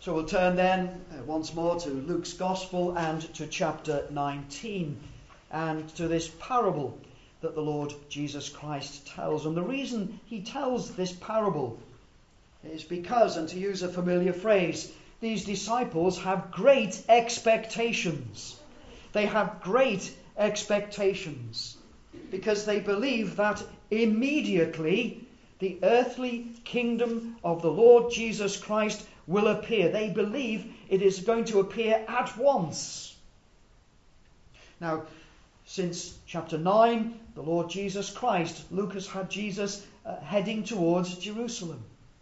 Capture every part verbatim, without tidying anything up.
So we'll turn then uh, once more to Luke's Gospel and to chapter nineteen and to this parable that the Lord Jesus Christ tells. And the reason he tells this parable is because, and to use a familiar phrase, these disciples have great expectations. They have great expectations because they believe that immediately the earthly kingdom of the Lord Jesus Christ will appear. They believe it is going to appear at once. Now, since chapter nine, the Lord Jesus Christ, Luke has had Jesus uh, heading towards Jerusalem.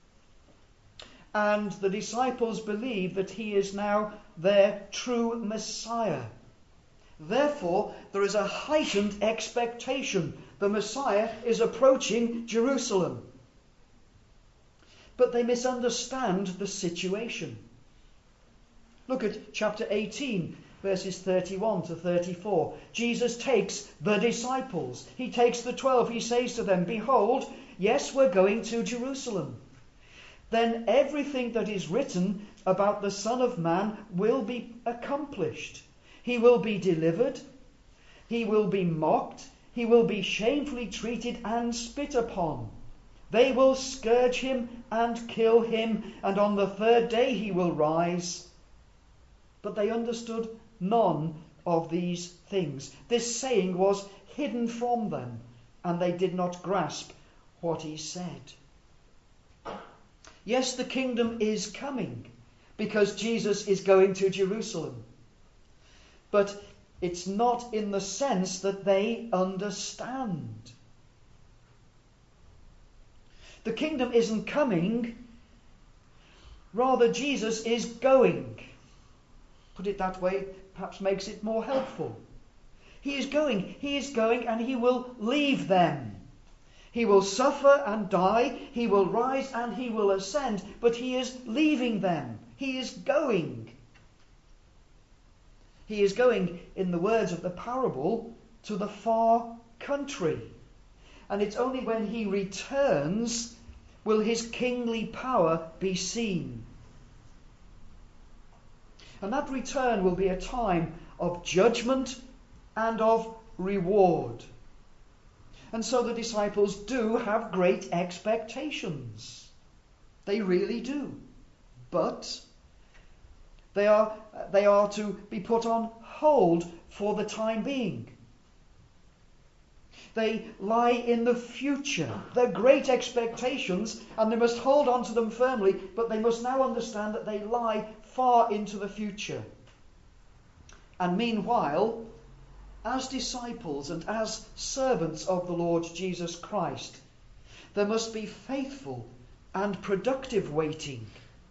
And the disciples believe that he is now their true Messiah. Therefore, there is a heightened expectation. The Messiah is approaching Jerusalem. But they misunderstand the situation. Look at chapter eighteen, verses thirty-one to thirty-four. Jesus takes the disciples. He takes the twelve. He says to them, "Behold, yes, we're going to Jerusalem. Then everything that is written about the Son of Man will be accomplished. He will be delivered. He will be mocked. He will be shamefully treated and spit upon. They will scourge him and kill him, and on the third day he will rise." But they understood none of these things. This saying was hidden from them, and they did not grasp what he said. Yes, the kingdom is coming because Jesus is going to Jerusalem. But it's not in the sense that they understand. The kingdom isn't coming, rather Jesus is going. Put it that way, perhaps makes it more helpful. He is going, he is going, and he will leave them. He will suffer and die, he will rise and he will ascend, but he is leaving them. He is going. He is going, in the words of the parable, to the far country. And it's only when he returns will his kingly power be seen. And that return will be a time of judgment and of reward. And so the disciples do have great expectations. They really do. But they are, they are to be put on hold for the time being. They lie in the future. They're great expectations, and they must hold on to them firmly, but they must now understand that they lie far into the future. And meanwhile, as disciples and as servants of the Lord Jesus Christ, there must be faithful and productive waiting.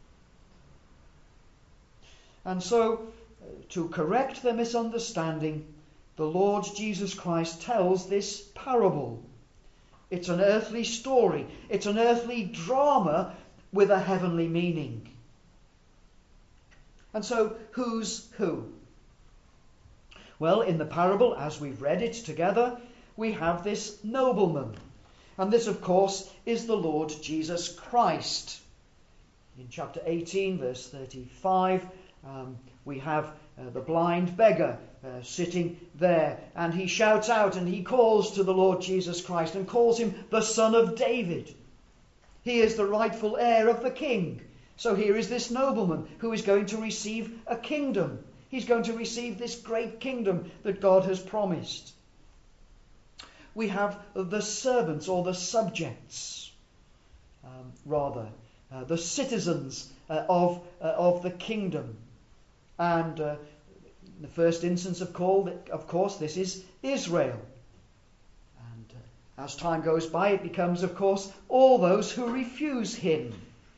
And so, to correct their misunderstanding, the Lord Jesus Christ tells this parable. It's an earthly story. It's an earthly drama with a heavenly meaning. And so, who's who? Well, in the parable, as we've read it together, we have this nobleman. And this, of course, is the Lord Jesus Christ. In chapter eighteen, verse thirty-five, um, we have uh, the blind beggar uh, sitting there. And he shouts out and he calls to the Lord Jesus Christ and calls him the Son of David. He is the rightful heir of the king. So here is this nobleman who is going to receive a kingdom. He's going to receive this great kingdom that God has promised. We have the servants, or the subjects, um, rather, uh, the citizens uh, of, uh, of the kingdom. And uh, in the first instance of call, of course, this is Israel. And uh, as time goes by, it becomes, of course, all those who refuse him.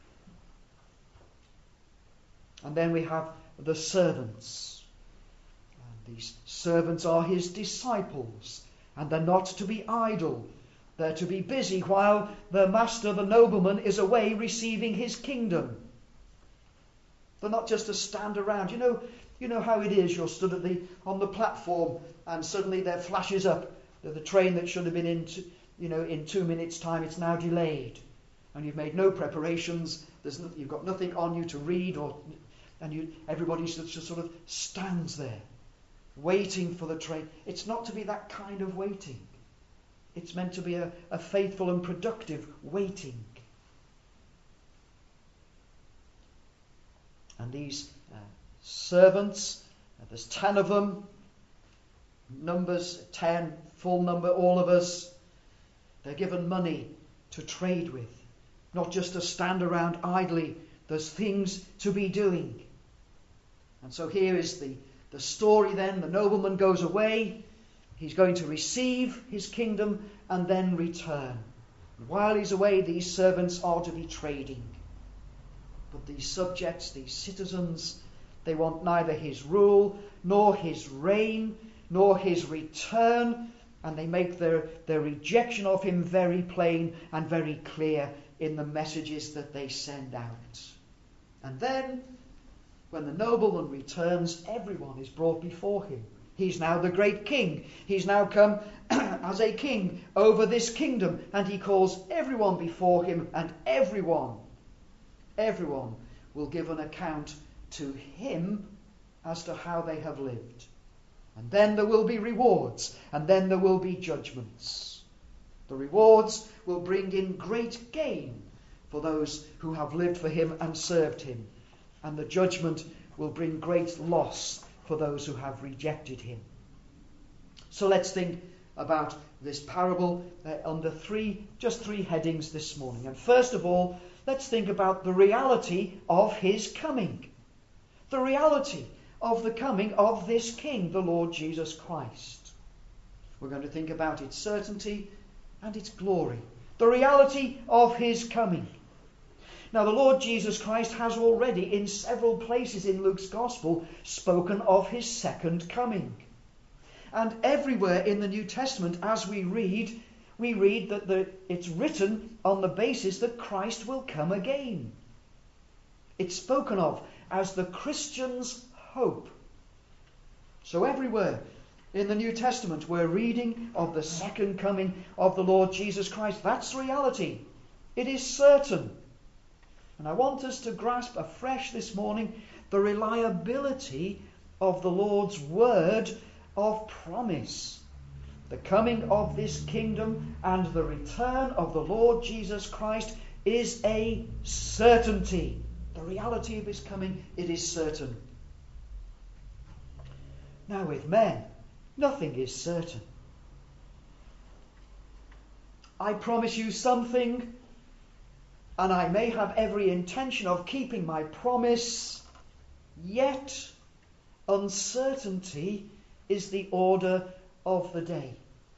And then we have the servants. And these servants are his disciples. And they're not to be idle. They're to be busy while the master, the nobleman, is away receiving his kingdom. They're not just to stand around. You know, you know how it is. You're stood at the on the platform, and suddenly there flashes up that the train that should have been in, to, you know, in two minutes' time, it's now delayed, and you've made no preparations. There's no, you've got nothing on you to read, or And you, everybody just, just sort of stands there, waiting for the train. It's not to be that kind of waiting. It's meant to be a, a faithful and productive waiting. And these uh, servants, uh, there's ten of them, numbers ten, full number, all of us, they're given money to trade with, not just to stand around idly. There's things to be doing. And so here is the, the story then. The nobleman goes away. He's going to receive his kingdom and then return. And while he's away, these servants are to be trading. But these subjects, these citizens, they want neither his rule, nor his reign, nor his return. And they make their, their rejection of him very plain and very clear in the messages that they send out. And then, when the nobleman returns, everyone is brought before him. He's now the great king. He's now come as a king over this kingdom. And he calls everyone before him, and everyone, everyone will give an account to him as to how they have lived. And then there will be rewards, and then there will be judgments. The rewards will bring in great gain for those who have lived for him and served him. And the judgment will bring great loss for those who have rejected him. So let's think about this parable uh, under three, just three headings this morning. And first of all, let's think about the reality of his coming. The reality of the coming of this King, the Lord Jesus Christ. We're going to think about its certainty and its glory. The reality of his coming. Now, the Lord Jesus Christ has already, in several places in Luke's Gospel, spoken of his second coming. And everywhere in the New Testament, as we read, we read that the, it's written on the basis that Christ will come again. It's spoken of as the Christian's hope. So everywhere in the New Testament, we're reading of the second coming of the Lord Jesus Christ. That's reality. It is certain. And I want us to grasp afresh this morning the reliability of the Lord's word of promise. The coming of this kingdom and the return of the Lord Jesus Christ is a certainty. The reality of his coming, it is certain. Now with men, nothing is certain. I promise you something, and I may have every intention of keeping my promise, yet uncertainty is the order of the day.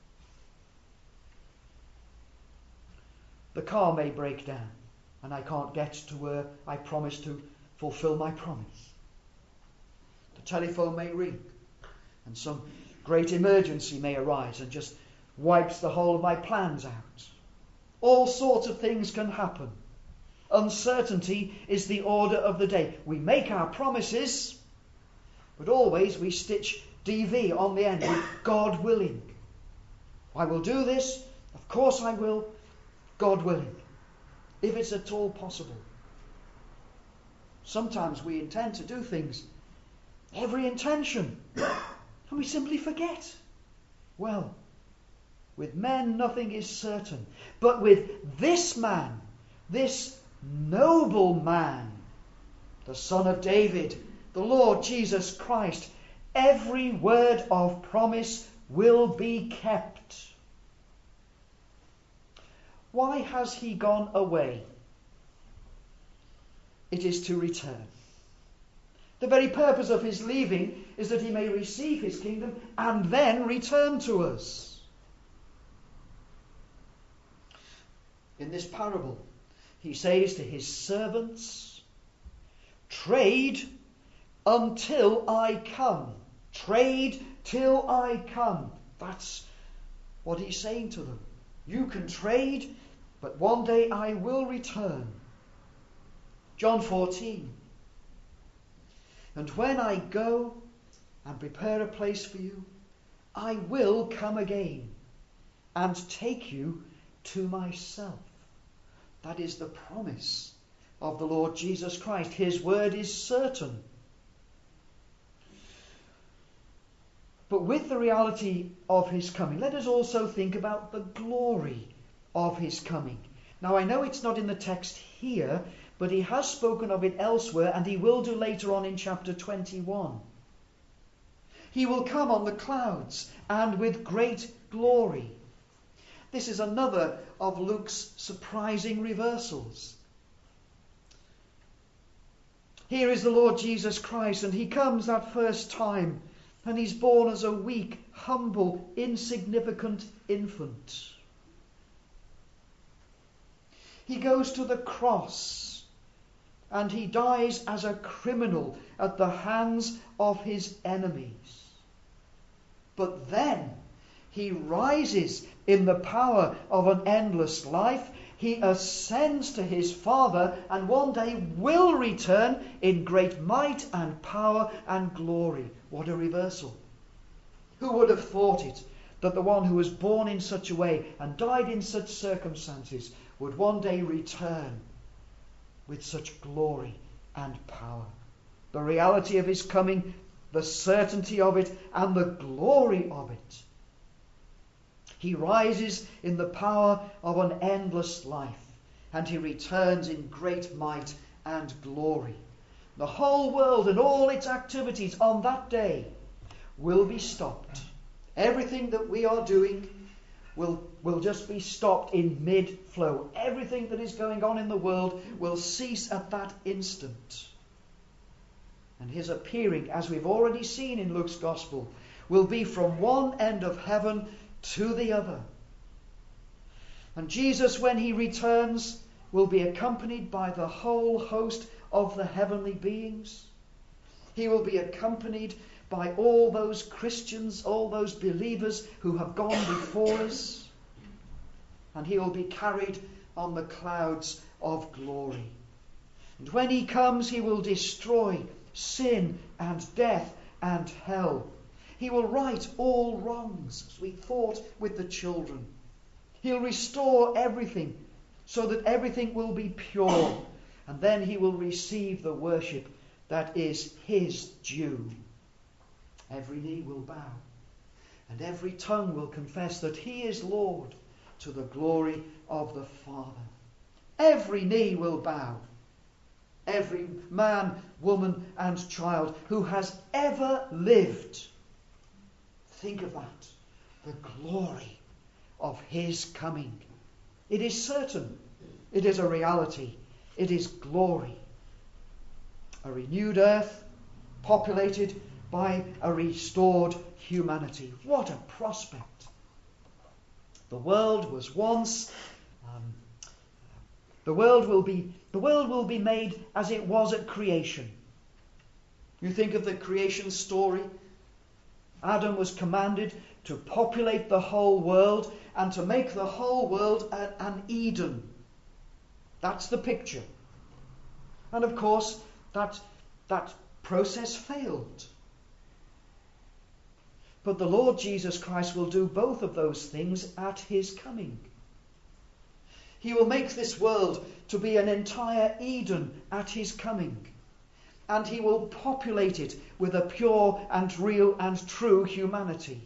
The car may break down, and I can't get to where I promised to fulfill my promise. The telephone may ring, and some great emergency may arise and just wipes the whole of my plans out. All sorts of things can happen. Uncertainty is the order of the day. We make our promises, but always we stitch D V on the end with God willing. I will do this, of course I will, God willing, if it's at all possible. Sometimes we intend to do things, every intention, and we simply forget. Well, with men nothing is certain, but with this man, this noble man, the Son of David, the Lord Jesus Christ, every word of promise will be kept. Why has he gone away? It is to return. The very purpose of his leaving is that he may receive his kingdom and then return to us. In this parable, he says to his servants, trade until I come. Trade till I come. That's what he's saying to them. You can trade, but one day I will return. John fourteen. And when I go and prepare a place for you, I will come again and take you to myself. That is the promise of the Lord Jesus Christ. His word is certain. But with the reality of his coming, let us also think about the glory of his coming. Now, I know it's not in the text here, but he has spoken of it elsewhere, and he will do later on in chapter twenty-one. He will come on the clouds and with great glory. This is another of Luke's surprising reversals. Here is the Lord Jesus Christ, and he comes that first time, and he's born as a weak, humble, insignificant infant. He goes to the cross, and he dies as a criminal at the hands of his enemies. But then he rises in the power of an endless life. He ascends to his Father, and one day will return in great might and power and glory. What a reversal. Who would have thought it, that the one who was born in such a way and died in such circumstances would one day return with such glory and power? The reality of his coming, the certainty of it, and the glory of it. He rises in the power of an endless life, and he returns in great might and glory. The whole world and all its activities on that day will be stopped. Everything that we are doing will, will just be stopped in mid-flow. Everything that is going on in the world will cease at that instant. And his appearing, as we've already seen in Luke's Gospel, will be from one end of heaven to the other. And Jesus, when he returns, will be accompanied by the whole host of the heavenly beings. He will be accompanied by all those Christians, all those believers who have gone before us. And he will be carried on the clouds of glory. And when he comes, he will destroy sin and death and hell. He will right all wrongs, as we thought with the children. He'll restore everything so that everything will be pure. And then he will receive the worship that is his due. Every knee will bow, and every tongue will confess that he is Lord, to the glory of the Father. Every knee will bow. Every man, woman, and child who has ever lived. Think of that. The glory of his coming. It is certain. It is a reality. It is glory. A renewed earth populated by a restored humanity. What a prospect. The world was once um, the world will be the world will be made as it was at creation. You think of the creation story. Adam was commanded to populate the whole world and to make the whole world a, an Eden. That's the picture. And of course, that, that process failed. But the Lord Jesus Christ will do both of those things at his coming. He will make this world to be an entire Eden at his coming. And he will populate it with a pure and real and true humanity.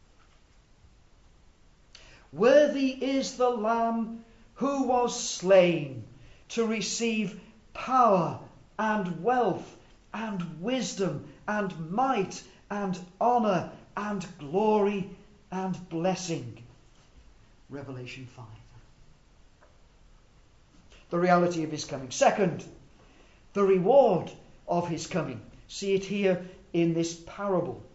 Worthy is the Lamb who was slain to receive power and wealth and wisdom and might and honour and glory and blessing. Revelation five. The reality of his coming. Second, the reward of his coming. See it here in this parable.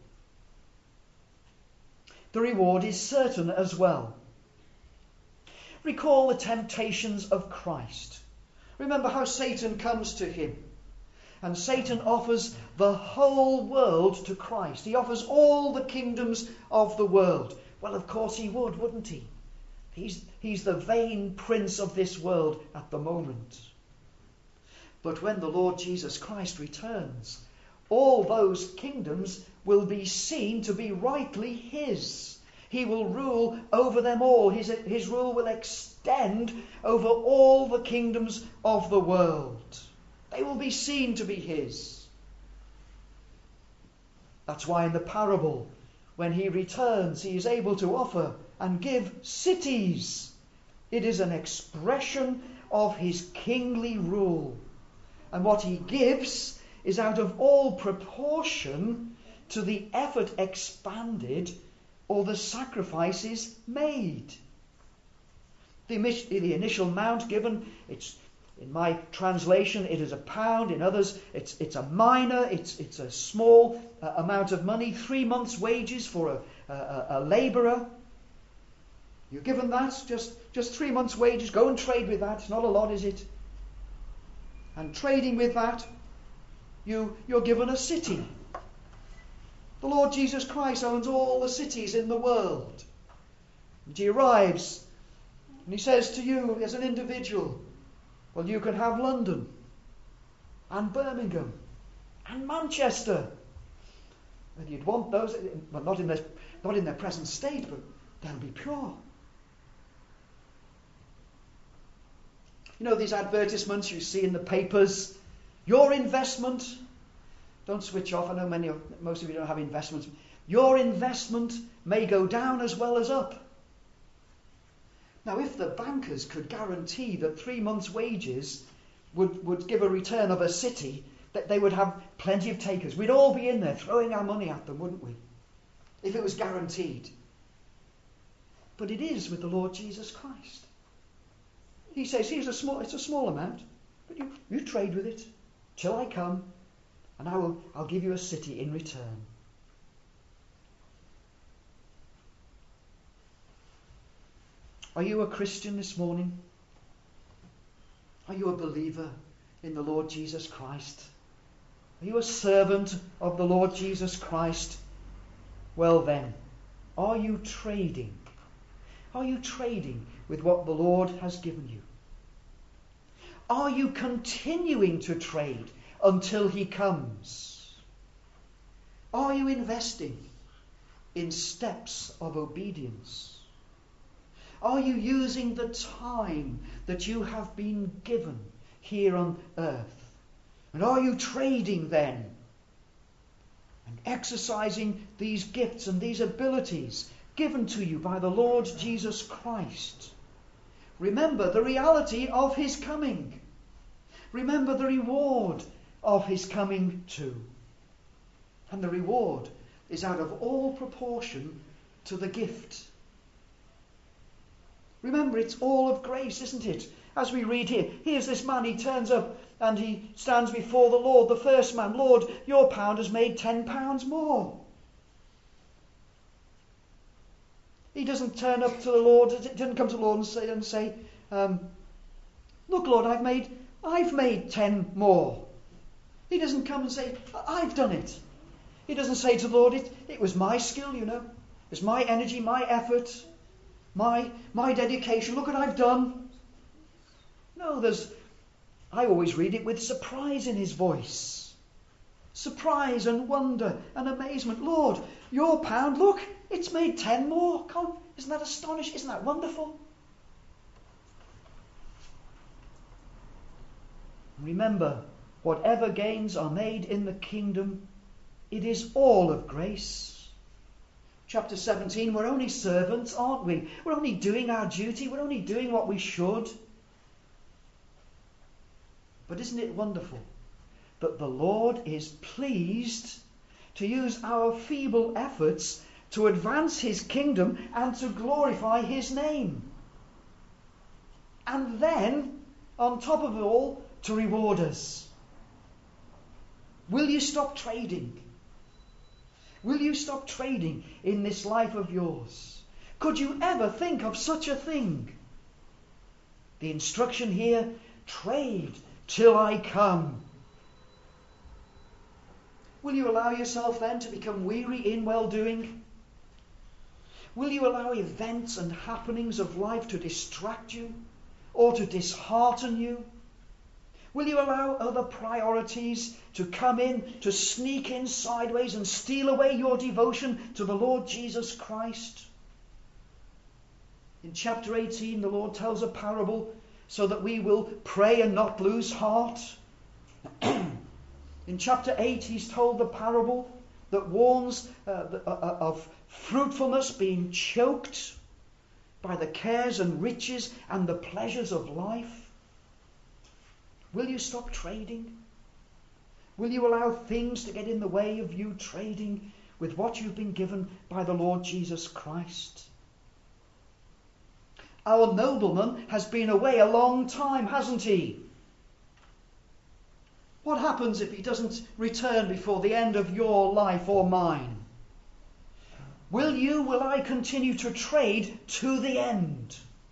The reward is certain as well. Recall the temptations of Christ. Remember how Satan comes to him. And Satan offers the whole world to Christ. He offers all the kingdoms of the world. Well, of course he would, wouldn't he? He's, he's the vain prince of this world at the moment. But when the Lord Jesus Christ returns, all those kingdoms will be seen to be rightly his. He will rule over them all. His, his rule will extend over all the kingdoms of the world. They will be seen to be his. That's why in the parable, when he returns, he is able to offer and give cities. It is an expression of his kingly rule. And what he gives is out of all proportion to the effort expanded or the sacrifices made. The, the initial amount given, it's in my translation, it is a pound. In others, it's it's a minor, it's it's a small uh, amount of money. Three months' wages for a, a, a labourer. You're given that, just, just three months' wages. Go and trade with that. It's not a lot, is it? And trading with that, you, you're given a city. The Lord Jesus Christ owns all the cities in the world. And he arrives and he says to you as an individual, well, you can have London and Birmingham and Manchester. And you'd want those, well, not in their, not in their present state, but they'll be pure. You know these advertisements you see in the papers? Your investment, don't switch off. I know many of, most of you don't have investments. Your investment may go down as well as up. Now, if the bankers could guarantee that three months' wages would, would give a return of a city, that they would have plenty of takers. We'd all be in there throwing our money at them, wouldn't we? If it was guaranteed. But it is with the Lord Jesus Christ. He says, here's a small, it's a small amount, but you, you trade with it till I come, and I will, I'll give you a city in return. Are you a Christian this morning? Are you a believer in the Lord Jesus Christ? Are you a servant of the Lord Jesus Christ? Well then, are you trading? Are you trading with what the Lord has given you? Are you continuing to trade until he comes? Are you investing in steps of obedience? Are you using the time that you have been given here on earth? And are you trading then and exercising these gifts and these abilities given to you by the Lord Jesus Christ? Remember the reality of his coming. Remember the reward of his coming too. And the reward is out of all proportion to the gift. Remember, it's all of grace, isn't it? As we read here, here's this man, he turns up and he stands before the Lord, the first man. Lord, your pound has made ten pounds more. He doesn't turn up to the Lord, he didn't come to the Lord and say, and say um, look, Lord, I've made, I've made ten more. He doesn't come and say, I've done it. He doesn't say to the Lord, it, it was my skill, you know. It's my energy, my effort, my, my dedication. Look what I've done. No, there's, I always read it with surprise in his voice. Surprise and wonder and amazement. Lord, your pound, look, it's made ten more. Come, isn't that astonishing? Isn't that wonderful? Remember, whatever gains are made in the kingdom, it is all of grace. Chapter seventeen, we're only servants, aren't we? We're only doing our duty. We're only doing what we should. But isn't it wonderful that the Lord is pleased to use our feeble efforts to advance his kingdom and to glorify his name? And then, on top of it all, to reward us. Will you stop trading? Will you stop trading in this life of yours? Could you ever think of such a thing? The instruction here, trade till I come. Will you allow yourself then to become weary in well-doing? Will you allow events and happenings of life to distract you or to dishearten you? Will you allow other priorities to come in, to sneak in sideways and steal away your devotion to the Lord Jesus Christ? In chapter eighteen, the Lord tells a parable so that we will pray and not lose heart. In chapter eight, he's told the parable that warns uh, of fruitfulness being choked by the cares and riches and the pleasures of life. Will you stop trading? Will you allow things to get in the way of you trading with what you've been given by the Lord Jesus Christ? Our nobleman has been away a long time, hasn't he? What happens if he doesn't return before the end of your life or mine? Will you, will I continue to trade to the end?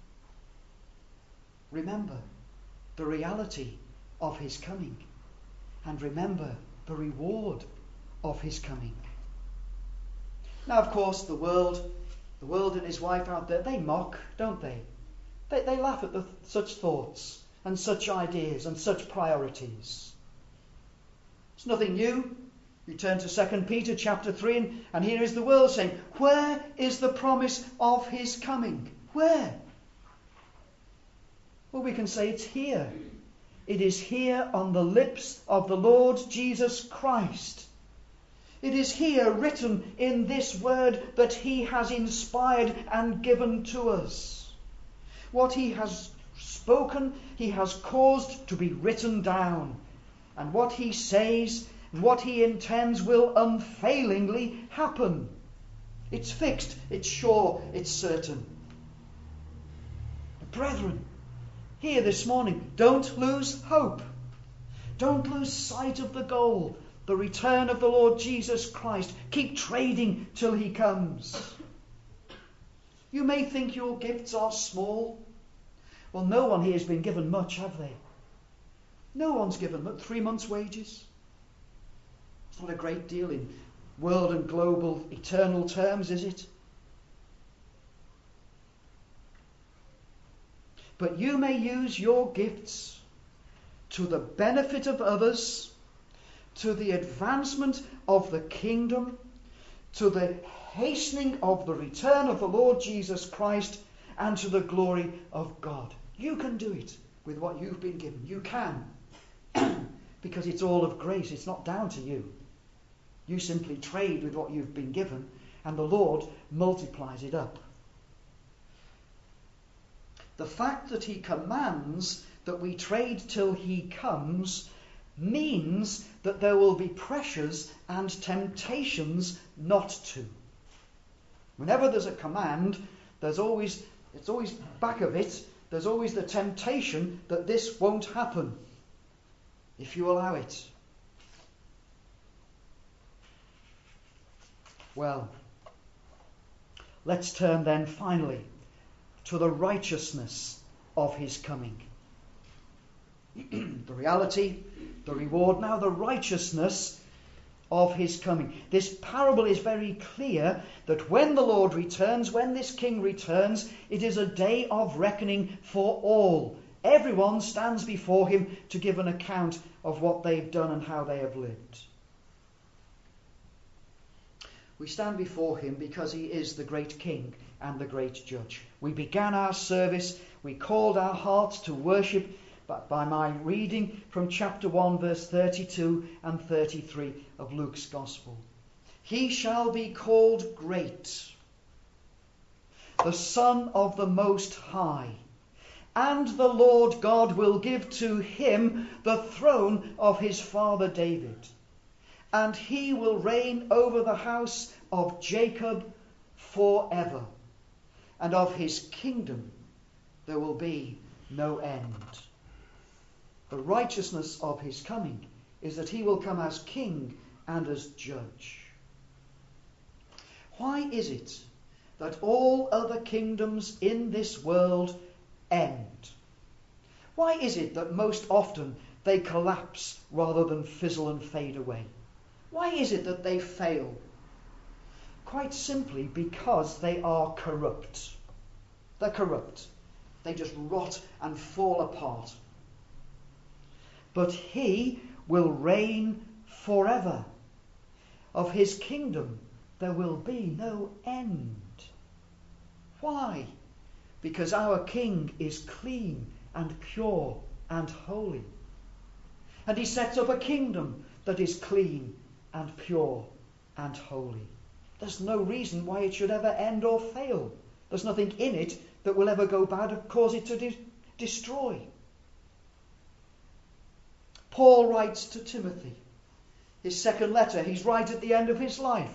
Remember the reality of his coming, and remember the reward of his coming. Now, of course, the world, the world and his wife out there, they mock, don't they? They, they laugh at the, such thoughts and such ideas and such priorities. It's nothing new. You turn to Second Peter chapter three, and, and here is the world saying, where is the promise of his coming? Where? Well, we can say it's here. It is here on the lips of the Lord Jesus Christ. It is here written in this word that he has inspired and given to us. What he has spoken, he has caused to be written down. And what he says, what he intends will unfailingly happen. It's fixed, it's sure, it's certain. Brethren, here this morning, don't lose hope. Don't lose sight of the goal, the return of the Lord Jesus Christ. Keep trading till he comes. You may think your gifts are small. Well, no one here has been given much, have they? No one's given but three months' wages. It's not a great deal in world and global eternal terms, is it? But you may use your gifts to the benefit of others, to the advancement of the kingdom, to the hastening of the return of the Lord Jesus Christ, and to the glory of God. You can do it with what you've been given. You can. Because it's all of grace. It's not down to you. You simply trade with what you've been given, and the Lord multiplies it up. The fact that he commands that we trade till he comes means that there will be pressures and temptations not to. Whenever there's a command, there's always, it's always back of it, there's always the temptation that this won't happen if you allow it. Well, let's turn then finally to the righteousness of his coming. The reality, the reward, now the righteousness of his coming. This parable is very clear that when the Lord returns, when this king returns, it is a day of reckoning for all. Everyone stands before him to give an account of what they've done and how they have lived. We stand before him because he is the great king and the great judge. We began our service, we called our hearts to worship but by my reading from chapter one, verse thirty-two and thirty-three of Luke's Gospel. He shall be called great, the Son of the Most High, and the Lord God will give to him the throne of his father David, and he will reign over the house of Jacob forever, and of his kingdom there will be no end. The righteousness of his coming is that he will come as king and as judge. Why is it that all other kingdoms in this world end? Why is it that most often they collapse rather than fizzle and fade away? Why is it that they fail? Quite simply because they are corrupt. They're corrupt. They just rot and fall apart. But he will reign forever. Of his kingdom there will be no end. Why? because our King is clean and pure and holy. And he sets up a kingdom that is clean and pure and holy. There's no reason why it should ever end or fail. There's nothing in it that will ever go bad or cause it to de- destroy. Paul writes to Timothy, his second letter. He's right at the end of his life.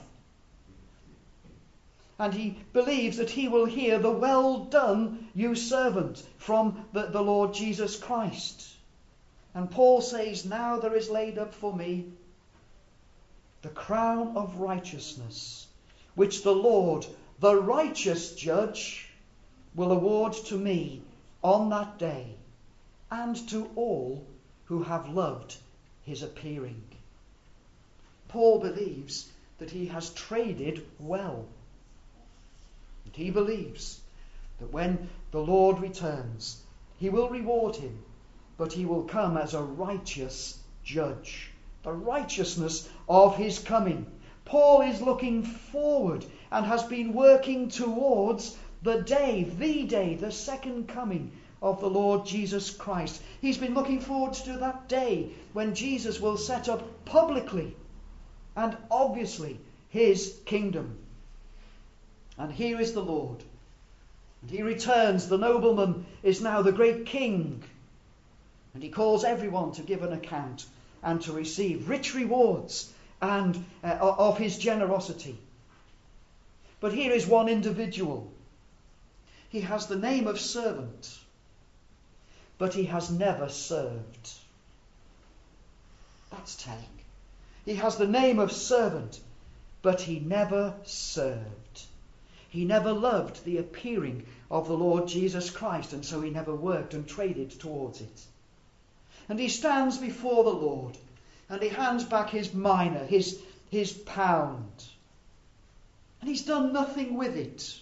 And he believes that he will hear the "well done, you servant," from the, the Lord Jesus Christ. And Paul says, "Now there is laid up for me the crown of righteousness, which the Lord, the righteous judge, will award to me on that day, and to all who have loved his appearing." Paul believes that he has traded well. And he believes that when the Lord returns, he will reward him, but he will come as a righteous judge. The righteousness of his coming. Paul is looking forward and has been working towards the day, the day, the second coming of the Lord Jesus Christ. He's been looking forward to that day when Jesus will set up publicly and obviously his kingdom. And here is the Lord. And he returns. The nobleman is now the great king. And he calls everyone to give an account and to receive rich rewards and uh, of his generosity. But here is one individual. He has the name of servant, but he has never served. That's telling. He has the name of servant, but he never served. He never loved the appearing of the Lord Jesus Christ, and so he never worked and traded towards it. And he stands before the Lord, and he hands back his mina, his, his pound. And he's done nothing with it.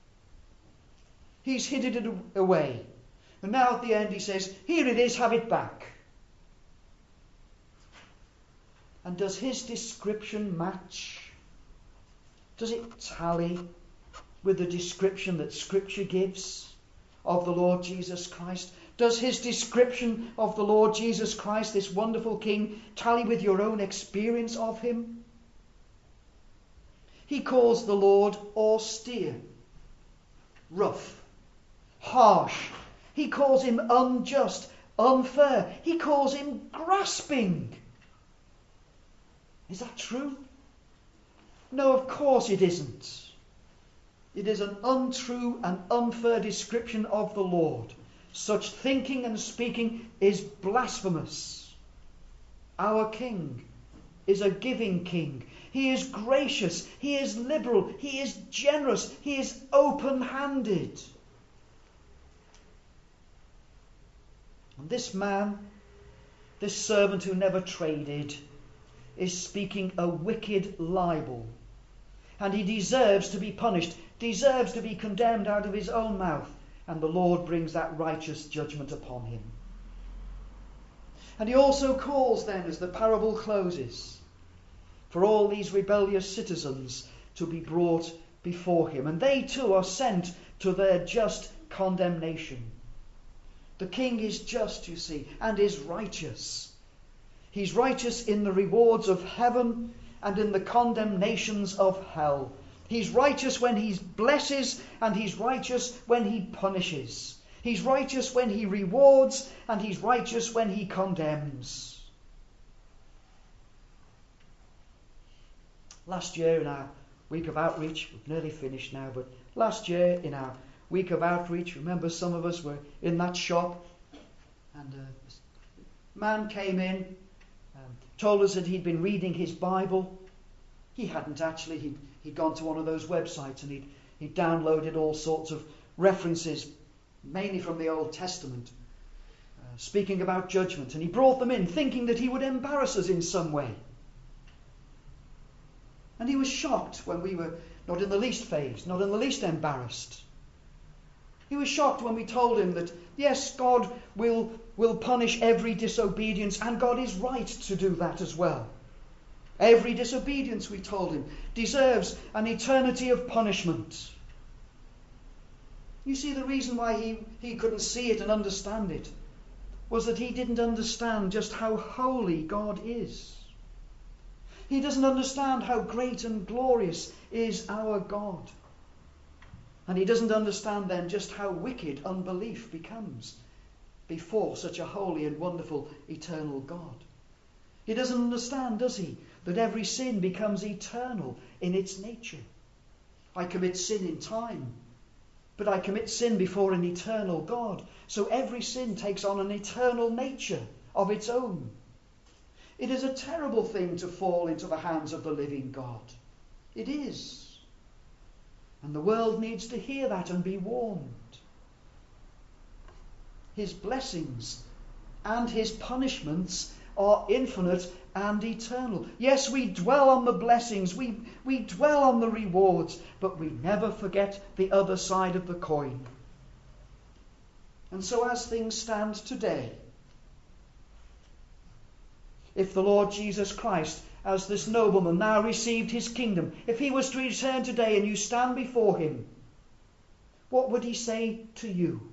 He's hid it away. And now at the end he says, "Here it is, have it back." And does his description match? Does it tally with the description that Scripture gives of the Lord Jesus Christ? Does his description of the Lord Jesus Christ, this wonderful King, tally with your own experience of him? He calls the Lord austere, rough, harsh. He calls him unjust, unfair. He calls him grasping. Is that true? No, of course it isn't. It is an untrue and unfair description of the Lord. Such thinking and speaking is blasphemous. Our King is a giving King. He is gracious. He is liberal. He is generous. He is open-handed. And this man, this servant who never traded, is speaking a wicked libel. And he deserves to be punished, deserves to be condemned out of his own mouth. And the Lord brings that righteous judgment upon him. And he also calls then, as the parable closes, for all these rebellious citizens to be brought before him. And they too are sent to their just condemnation. The King is just, you see, and is righteous. He's righteous in the rewards of heaven and in the condemnations of hell. He's righteous when he blesses, and he's righteous when he punishes. He's righteous when he rewards, and he's righteous when he condemns. Last year in our week of outreach, we've nearly finished now, but last year in our week of outreach, remember some of us were in that shop, and a man came in, um, told us that he'd been reading his Bible. He hadn't actually. He'd, he'd gone to one of those websites and he'd, he'd downloaded all sorts of references, mainly from the Old Testament, uh, speaking about judgment. And he brought them in, thinking that he would embarrass us in some way. And he was shocked when we were not in the least fazed, not in the least embarrassed. He was shocked when we told him that, yes, God will, will punish every disobedience, and God is right to do that as well. Every disobedience, we told him, deserves an eternity of punishment. You see, the reason why he, he couldn't see it and understand it was that he didn't understand just how holy God is. He doesn't understand how great and glorious is our God. And he doesn't understand then just how wicked unbelief becomes before such a holy and wonderful eternal God. He doesn't understand, does he, that every sin becomes eternal in its nature. I commit sin in time, but I commit sin before an eternal God. So every sin takes on an eternal nature of its own. It is a terrible thing to fall into the hands of the living God. It is. And the world needs to hear that and be warned. His blessings and his punishments are infinite and eternal. Yes, we dwell on the blessings, we, we dwell on the rewards, but we never forget the other side of the coin. And so as things stand today, if the Lord Jesus Christ, as this nobleman now received his kingdom, if he was to return today and you stand before him, what would he say to you?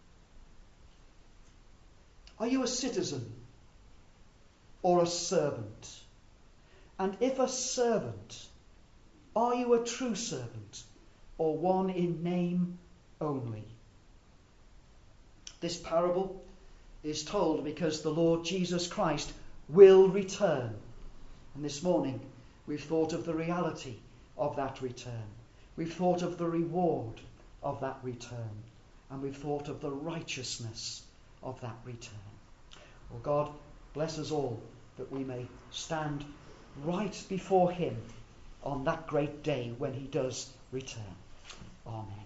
Are you a citizen or a servant? And if a servant, are you a true servant or one in name only? This parable is told because the Lord Jesus Christ will return. And this morning we've thought of the reality of that return. We've thought of the reward of that return. And we've thought of the righteousness of that return. Well, God bless us all that we may stand right before him on that great day when he does return. Amen.